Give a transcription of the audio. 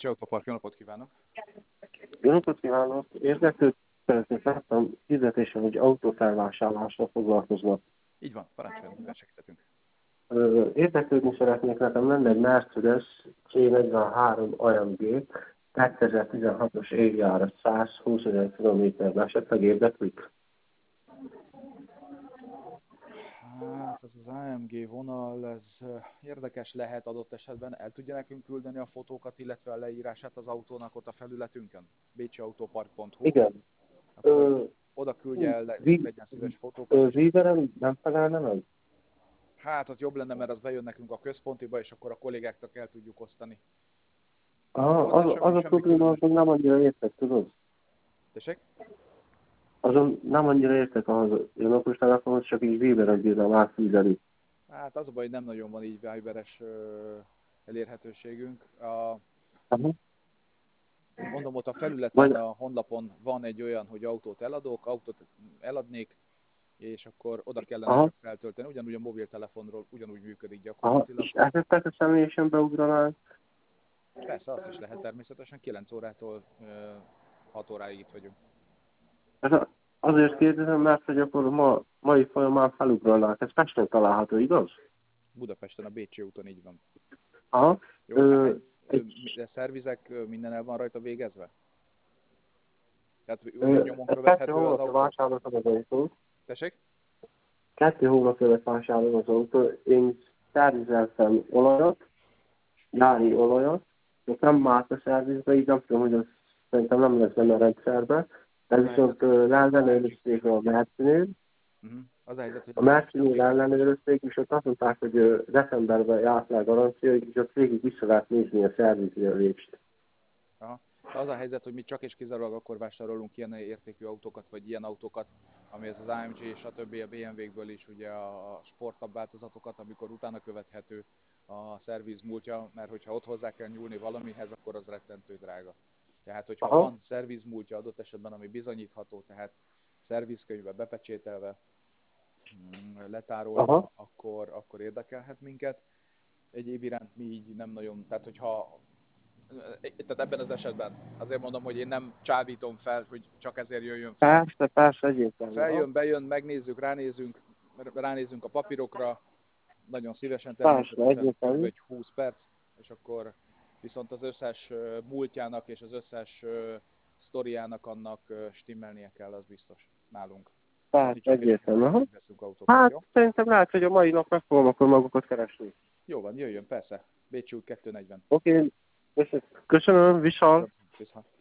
Bécsi Autopark, jó napot kívánok! Jó napot kívánok! Érdeklődni szeretnék, láttam hirdetésen, hogy autófelvásárlással foglalkoznak. Így van, parancsoljon, mivel segíthetünk. Érdeklődni szeretnék, nekem lenne egy Mercedes C43 AMG 2016-os évjára 120 000 km, esetleg érdeklik? Hát ez az AMG vonal, ez érdekes lehet adott esetben. El tudja nekünk küldeni a fotókat, illetve a leírását az autónak ott a felületünkön? bcsiautopark.hu. Igen. Akkor oda küldje el, legyen szíves fotókat. Viverem nem felelne meg? Hát ott jobb lenne, mert az bejön nekünk a központiba, és akkor a kollégáknak el tudjuk osztani. Az a probléma, hogy nem annyira értek, tudod? Tessék? Azon nem annyira értek az önökös telefonhoz, csak így Viberen bírnám átküldeni. Hát az a baj, hogy nem nagyon van így Viberes elérhetőségünk. Mondom, ott a felületen, a honlapon van egy olyan, hogy autót eladnék, és akkor oda kellene csak feltölteni. Ugyanúgy a mobiltelefonról ugyanúgy működik gyakorlatilag. És esetleg a személyesen beugranád? Persze, azt is lehet természetesen. 9 órától 6 óráig itt vagyunk. Azért kérdezem, mert hogy akkor mai folyamán felugranák. Ez Pesten található, igaz? Budapesten, a Bécsi úton, így van. Aha. Jó, de szervizek, minden el van rajta végezve? Tehát nyomon követhető az autó? Vásároltam az autót. Tessék? 2 hónapja lett vásárolom az autót. Én szervizeltem olajat, nyári olajat, de nem márt a szervizbe, így nem tudom, hogy az szerintem nem lesz benne a rendszerbe. De viszont ellenőrizték a Mercinél. Az a helyzet, hogy a Mercinél ellenőrizték, és ott azt mondták, hogy decemberben járt le a garancia, és ott végig vissza lehet nézni a szervizjelést. Az a helyzet, hogy mi csak és kizárólag akkor vásárolunk ilyen értékű autókat, vagy ilyen autókat, ami ez az AMG és a többi a BMW-kből is, ugye a sportabb változatokat, amikor utána követhető a szerviz múltja, mert hogyha ott hozzá kell nyúlni valamihez, akkor az rettentő drága. Tehát, hogyha van szerviz múltja adott esetben, ami bizonyítható, tehát szervizkönyvbe bepecsételve, letárolva, akkor érdekelhet minket. Egyéb iránt mi így nem nagyon, tehát tehát ebben az esetben azért mondom, hogy én nem csábítom fel, hogy csak ezért jöjjön fel. Persze, egyébként. Feljön, bejön, megnézzük, ránézünk a papírokra, nagyon szívesen természetesen kb. Egy 20 perc, és akkor viszont az összes múltjának és az összes sztoriának annak stimmelnie kell, az biztos nálunk. Persze, egyébként. Hát szerintem lehet, hogy a mai nap meg fogom akkor magukat keresni. Jó van, jöjjön, persze. Bécsi út 240. Oké, köszönöm, viszont.